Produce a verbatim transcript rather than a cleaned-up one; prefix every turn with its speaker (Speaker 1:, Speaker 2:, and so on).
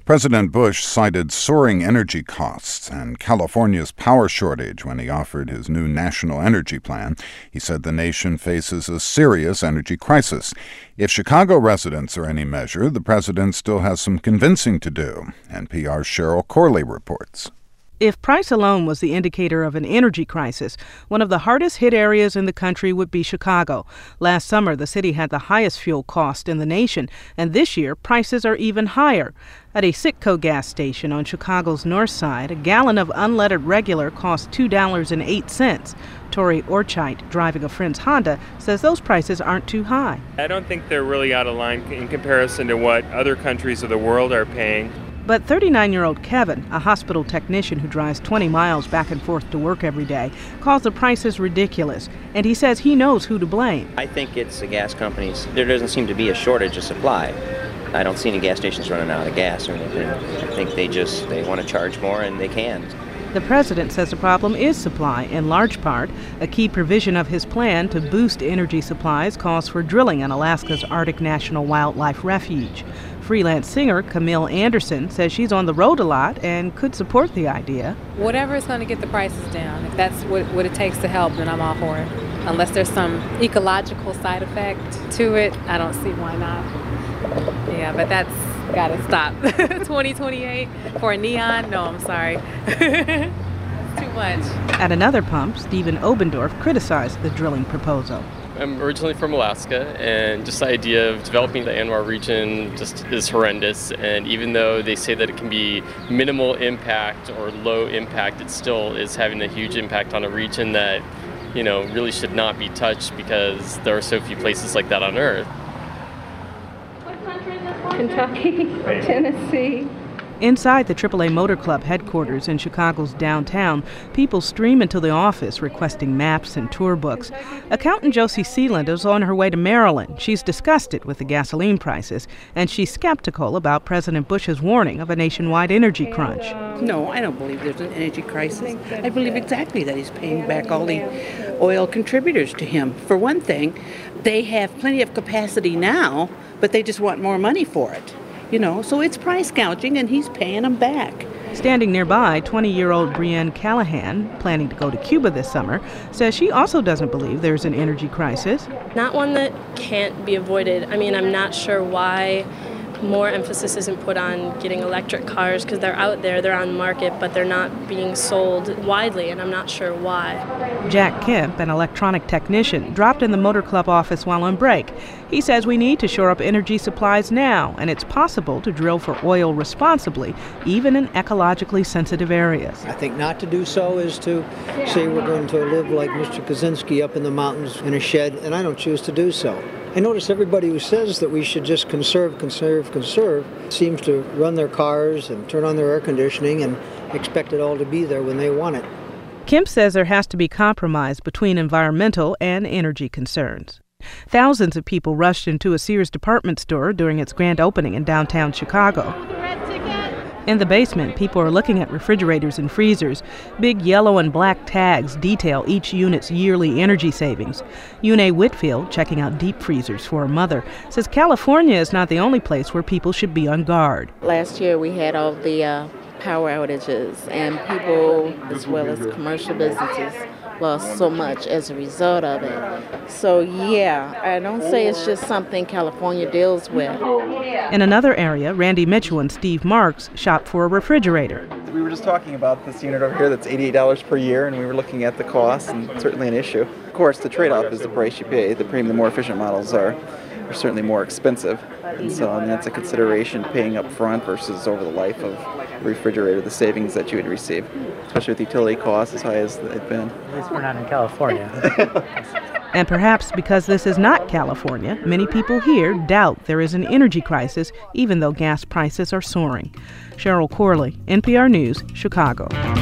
Speaker 1: President Bush cited soaring energy costs and California's power shortage when he offered his new national energy plan. He said the nation faces a serious energy crisis. If Chicago residents are any measure, the president still has some convincing to do. N P R's Cheryl Corley reports.
Speaker 2: If price alone was the indicator of an energy crisis, one of the hardest hit areas in the country would be Chicago. Last summer, the city had the highest fuel cost in the nation, and this year, prices are even higher. At a Citgo gas station on Chicago's north side, a gallon of unleaded regular costs two dollars and eight cents. Tori Orchite, driving a friend's Honda, says those prices aren't too high.
Speaker 3: I don't think they're really out of line in comparison to what other countries of the world are paying.
Speaker 2: But thirty-nine-year-old Kevin, a hospital technician who drives twenty miles back and forth to work every day, calls the prices ridiculous, and he says he knows who to blame.
Speaker 4: I think it's the gas companies. There doesn't seem to be a shortage of supply. I don't see any gas stations running out of gas or anything. I think they just they want to charge more, and they can.
Speaker 2: The president says the problem is supply, in large part. A key provision of his plan to boost energy supplies calls for drilling in Alaska's Arctic National Wildlife Refuge. Freelance singer Camille Anderson says she's on the road a lot and could support the idea.
Speaker 5: Whatever is going to get the prices down, if that's what, what it takes to help, then I'm all for it. Unless there's some ecological side effect to it, I don't see why not. Yeah, but that's got to stop. twenty twenty-eight for a neon? No, I'm sorry. It's too much.
Speaker 2: At another pump, Stephen Obendorf criticized the drilling proposal.
Speaker 6: I'm originally from Alaska, and just the idea of developing the ANWR region just is horrendous. And even though they say that it can be minimal impact or low impact, it still is having a huge impact on a region that, you know, really should not be touched because there are so few places like that on Earth.
Speaker 7: What country is this one? Kentucky, Tennessee.
Speaker 2: Inside the triple A Motor Club headquarters in Chicago's downtown, people stream into the office requesting maps and tour books. Accountant Josie Sealand is on her way to Maryland. She's disgusted with the gasoline prices, and she's skeptical about President Bush's warning of a nationwide energy crunch.
Speaker 8: No, I don't believe there's an energy crisis. I believe exactly that he's paying back all the oil contributors to him. For one thing, they have plenty of capacity now, but they just want more money for it. You know, so it's price gouging, and he's paying them back.
Speaker 2: Standing nearby, twenty-year-old Brienne Callahan, planning to go to Cuba this summer, says she also doesn't believe there's an energy crisis.
Speaker 9: Not one that can't be avoided. I mean, I'm not sure why more emphasis isn't put on getting electric cars, because they're out there, they're on the market, but they're not being sold widely, and I'm not sure why.
Speaker 2: Jack Kemp, an electronic technician, dropped in the Motor Club office while on break. He says we need to shore up energy supplies now, and it's possible to drill for oil responsibly, even in ecologically sensitive areas.
Speaker 10: I think not to do so is to say we're going to live like Mister Kaczynski up in the mountains in a shed, and I don't choose to do so. I notice everybody who says that we should just conserve, conserve, conserve seems to run their cars and turn on their air conditioning and expect it all to be there when they want it.
Speaker 2: Kemp says there has to be compromise between environmental and energy concerns. Thousands of people rushed into a Sears department store during its grand opening in downtown Chicago. In the basement, people are looking at refrigerators and freezers. Big yellow and black tags detail each unit's yearly energy savings. Yune Whitfield, checking out deep freezers for her mother, says California is not the only place where people should be on guard.
Speaker 11: Last year we had all the uh, power outages, and people, as well as commercial businesses, lost so much as a result of it. So yeah, I don't say it's just something California deals with.
Speaker 2: In another area, Randy Mitchell and Steve Marks shop for a refrigerator.
Speaker 12: We were just talking about this unit over here that's eighty-eight dollars per year, and we were looking at the cost, and certainly an issue. Of course, the trade-off is the price you pay. The premium, the more efficient models are, are certainly more expensive, and so I mean, that's a consideration, paying up front versus over the life of a refrigerator, the savings that you would receive, especially with utility costs as high as they've been.
Speaker 13: At least we're not in California.
Speaker 2: And perhaps because this is not California, many people here doubt there is an energy crisis, even though gas prices are soaring. Cheryl Corley, N P R News, Chicago.